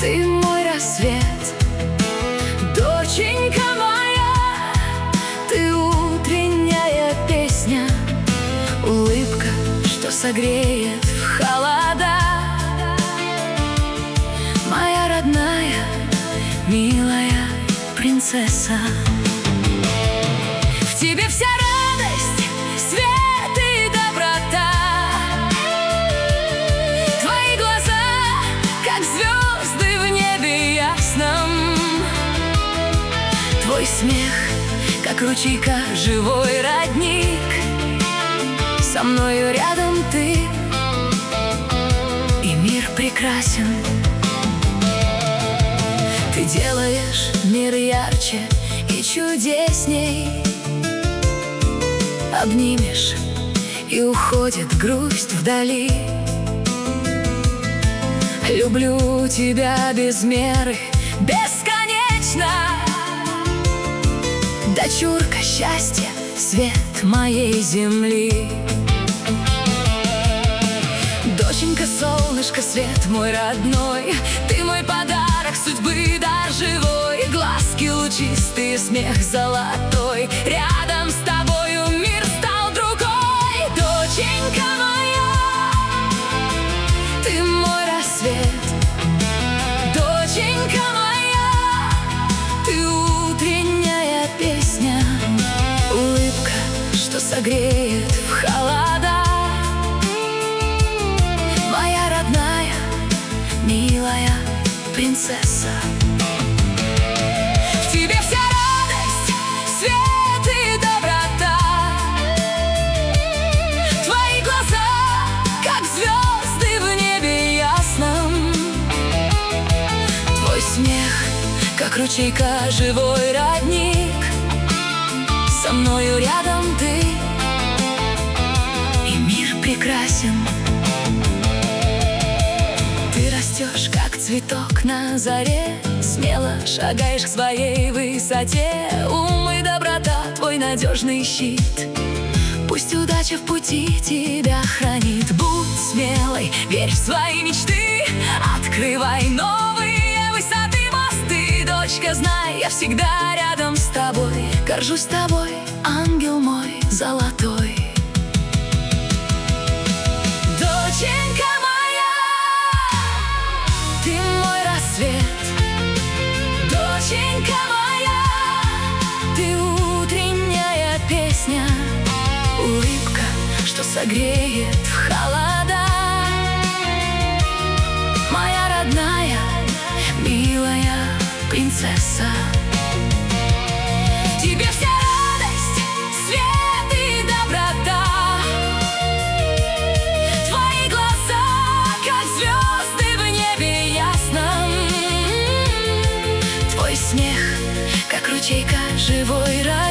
ты мой рассвет, доченька моя, ты утренняя песня, улыбка, что согреет в холода. Моя родная, милая принцесса, в тебе вся радость, свет и доброта. Твои глаза, как звезды в небе ясном, твой смех, как ручейка, живой родник. Со мною рядом ты, и мир прекрасен. Ты делаешь мир ярче и чудесней. Обнимешь, и уходит грусть вдали. Люблю тебя без меры, бесконечно. Дочурка счастья, свет моей земли. Доченька, солнышко, свет мой родной, ты мой подарок судьбы, дар живой. Глазки лучистые, смех золотой, рядом с тобою мир стал другой. Доченька моя, ты мой рассвет, доченька моя, ты утренняя песня, улыбка, что согреет в холода. Моя родная, милая принцесса, в тебе вся радость, свет и доброта. Твои глаза, как звезды в небе ясном, твой смех, как ручейка, живой родник. Со мною рядом ты, и мир прекрасен. Ты растешь, как цветок на заре, смело шагаешь к своей высоте. Ум и доброта — твой надежный щит. Пусть удача в пути тебя хранит. Будь смелой, верь в свои мечты, открывай новые высоты, мосты. Дочка, знай, я всегда рядом с тобой. Горжусь тобой, ангел мой золотой. Доченька моя, ты мой рассвет, доченька моя, ты утренняя песня, улыбка, что согреет в холода. Моя родная, милая принцесса, в тебе вся радость, свет и доброта. Твои глаза, как звезды в небе ясном, твой смех, как ручейка, живой родник.